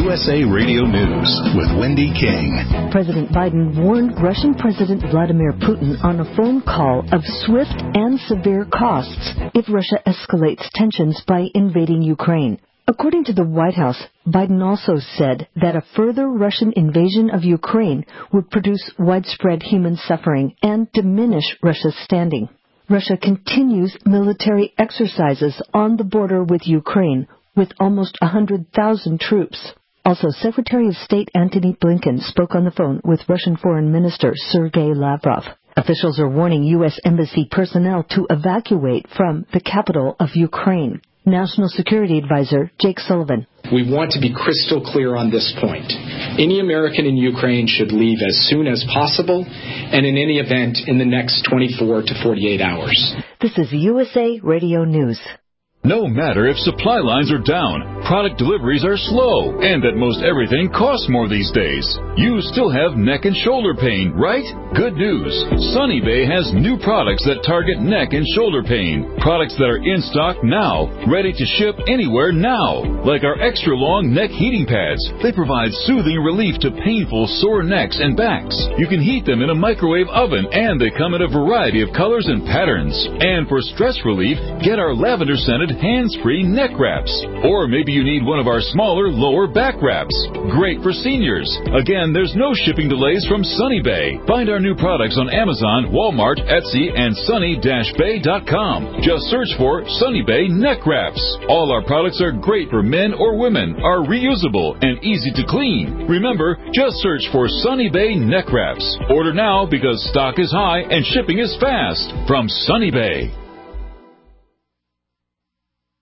USA Radio News with Wendy King. President Biden warned Russian President Vladimir Putin on a phone call of swift and severe costs if Russia escalates tensions by invading Ukraine. According to the White House, Biden also said that a further Russian invasion of Ukraine would produce widespread human suffering and diminish Russia's standing. Russia continues military exercises on the border with Ukraine, with almost 100,000 troops. Also, Secretary of State Antony Blinken spoke on the phone with Russian Foreign Minister Sergei Lavrov. Officials are warning U.S. Embassy personnel to evacuate from the capital of Ukraine. National Security Advisor Jake Sullivan. We want to be crystal clear on this point. Any American in Ukraine should leave as soon as possible, and in any event, in the next 24 to 48 hours. This is USA Radio News. No matter if supply lines are down, product deliveries are slow, and that most everything costs more these days, you still have neck and shoulder pain, right? Good news. Sunny Bay has new products that target neck and shoulder pain. Products that are in stock now, ready to ship anywhere now. Like our extra long neck heating pads. They provide soothing relief to painful sore necks and backs. You can heat them in a microwave oven, and they come in a variety of colors and patterns. And for stress relief, get our lavender scented hands-free neck wraps. Or maybe you need one of our smaller lower back wraps. Great for seniors. Again, there's no shipping delays from Sunny Bay. Find our new products on Amazon, Walmart, Etsy, and sunny-bay.com. Just search for Sunny Bay neck wraps. All our products are great for men or women, are reusable, and easy to clean. Remember, just search for Sunny Bay neck wraps. Order now because stock is high and shipping is fast. From Sunny Bay.